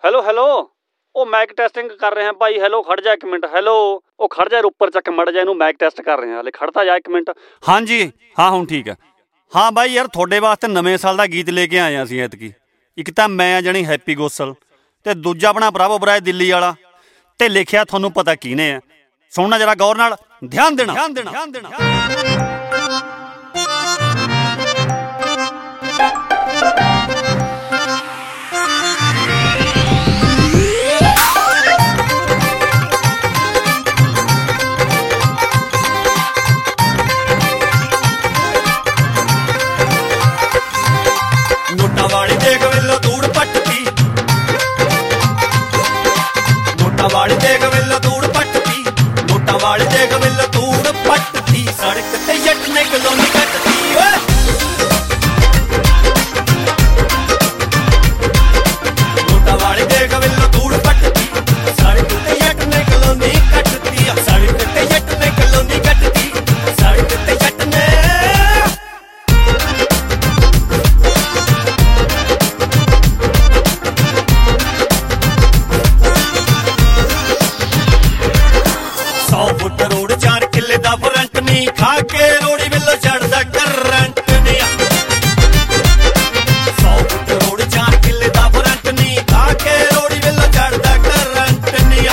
Hello hello ਉਹ mic testing ਕਰ ਰਹੇ ਹਾਂ ਭਾਈ। ਹੈਲੋ ਖੜ ਜਾ 1 ਮਿੰਟ। ਹੈਲੋ ਉਹ ਖੜ ਜਾ ਉੱਪਰ ਚੱਕ ਮੜ ਜਾ, ਇਹਨੂੰ ਮਾਈਕ ਟੈਸਟ ਕਰ ਰਹੇ ਹਾਂ। ਹਲੇ ਖੜਤਾ ਜਾ 1 ਮਿੰਟ। ਹਾਂਜੀ ਹਾਂ ਹੁਣ ਠੀਕ ਹੈ। ਹਾਂ ਬਾਈ ਯਾਰ ਤੁਹਾਡੇ ਵਾਸਤੇ ਨਵੇਂ ਸਾਲ ਦਾ ਗੀਤ ਲੈ ਕੇ ਆਏ ਹਾਂ ਅਸੀਂ ਐਤਕੀ। ਇੱਕ ਤਾਂ ਮੈਂ ਜਾਣੀ ਹੈਪੀ ਗੋਸਲ ਤੇ ਦੂਜਾ ਆਪਣਾ ਬਰਾਵੋ ਬਰਾਏ ਦਿੱਲੀ ਵਾਲਾ, ਤੇ ਲਿਖਿਆ ਤੁਹਾਨੂੰ ਪਤਾ ਕਿਹਨੇ ਆ। ਸੁਣਨਾ ਜਰਾ ਗੌਰ ਨਾਲ, ਧਿਆਨ ਦੇਣਾ ਧਿਆਨ ਦੇਣਾ ਧਿਆਨ ਦੇਣਾ। ਨੋਟਾਂ ਵਾਲੀ ਦੇਖ ਵੇਲੋ ਧੂੜ ਪੱਟਦੀ, ਨੋਟਾਂ ਵਾਲੀ ਦੇਖ ਵੇਲੋ ਧੂੜ ਪੱਟਦੀ, ਨੋਟਾਂ ਵਾਲੀ ਦੇਖ ਵੇਲੋ ਧੂੜ ਪੱਟਦੀ। ਸੜਕ ਤੇ ਜੱਟ ਨੇ ਕਲੋਨੀ ਕੱਟਦੀ ਓਏ, ਨੋਟਾਂ ਵਾਲੀ ਦੇਖ ਵੇਲੋ ਧੂੜ ਪੱਟਦੀ, ਸੜਕ ਤੇ ਜੱਟ ਨੇ ਕਲੋਨੀ ਕੱਟਦੀ। ਸੜਕ ਤੇ ਜੱਟ ਨੇ ਕਲੋਨੀ ਕੱਟਦੀ, ਸੜਕ ਤੇ ਜੱਟ ਨੇ। ਫੁੱਟ ਰੋਡ 4 ਕਿੱਲੇ ਦਾ ਫਰੰਟ ਨੀ, ਖਾ ਕੇ ਰੋੜੀ ਵੇਲੋ ਚੜਦਾ ਕਰੰਟ ਨੀ। 100 ਫੁੱਟ ਰੋਡ 4 ਕਿੱਲੇ ਦਾ ਫਰੰਟ ਨੀ, ਖਾ ਕੇ ਰੋੜੀ ਵੇਲੋ ਚੜਦਾ ਕਰੰਟ ਨੀ।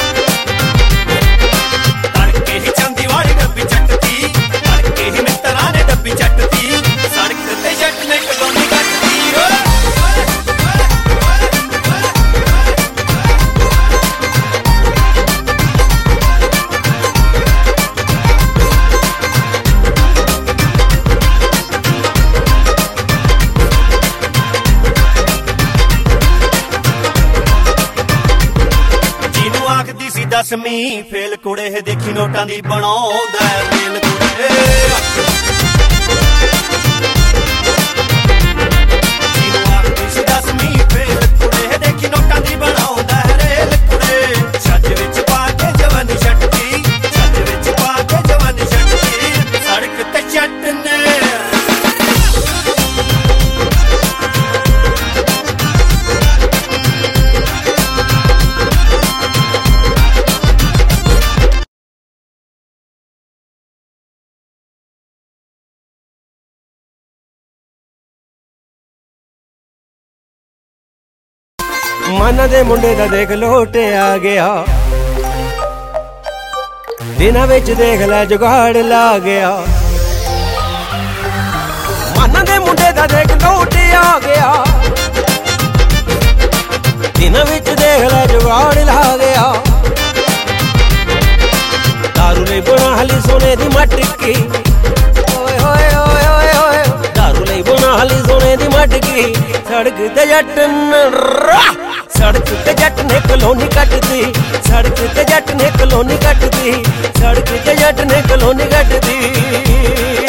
ਤੜਕੇ ਹੀ ਚਾਂਦੀ ਵਾਲੀ ਡੱਬੀ ਚੱਟਦੀ, ਤੜਕੇ ਹੀ ਮਿੱਤਰਾਂ ਨੇ ਡੱਬੀ ਚੱਟਦੀ। ਸੜਕ ਤੇ ਜੱਟ ਨੇ ਕਲੋਨੀ ਕੱਟਦੀ ਓਏ। ਦਸਵੀਂ ਫੇਲ ਕੁੜੇ ਦੇਖੀ ਨੋਟਾਂ ਦੀ ਬਣਾਉਂਦਾ ਰੇਲ ਕੁੜੇ। ਜਿਹਨੂੰ ਆਖਦੀ ਸੀ ਦਸਵੀਂ ਫੇਲ ਕੁੜੇ ਦੇਖੀ ਨੋਟਾਂ ਦੀ ਬਣਾਉਂਦਾ ਰੇਲ ਕੁੜੇ। ਛੱਜ ਵਿੱਚ ਪਾ ਕੇ ਜਵਾਨੀ ਛੱਡਦੀ, ਛੱਜ ਵਿੱਚ ਪਾ ਕੇ ਜਵਾਨੀ ਛੱਡਦੀ। ਸੜਕ ਤੇ ਜੱਟ ਨੇ ਮਨ ਦੇ ਮੁੰਡੇ ਦਾ ਦੇਖ ਲੋਟ ਆ ਗਿਆ, ਦਿਨਾਂ ਵਿੱਚ ਦੇਖ ਲੈ ਜੁਗਾੜ ਲਾ ਗਿਆ। ਮਨ ਦੇ ਮੁੰਡੇ ਦਾ ਦੇਖ ਲੋਟ ਆ ਗਿਆ, ਦਿਨਾਂ ਵਿੱਚ ਦੇਖ ਲੈ ਜੁਗਾੜ ਲਾ ਗਿਆ। ਦਾਰੂ ਲਈ ਬਣਾ ਹਲੀ ਸੋਨੇ ਦੀ ਮਟਕੀ, ਓਏ ਹੋਏ ਓਏ ਓਏ ਓਏ। ਦਾਰੂ ਲਈ ਬਣਾ ਹਲੀ ਸੋਨੇ ਦੀ ਮਟਕੀ। ਸੜਕ ਤੇ ਜੱਟ ਸੜਕ ਤੇ ਜੱਟ ਨੇ ਕਲੋਨੀ ਕੱਟਦੀ, ਸੜਕ ਤੇ ਜੱਟ ਨੇ ਕਲੋਨੀ ਕੱਟਦੀ, ਸੜਕ ਤੇ ਜੱਟ ਨੇ ਕਲੋਨੀ ਕੱਟਦੀ।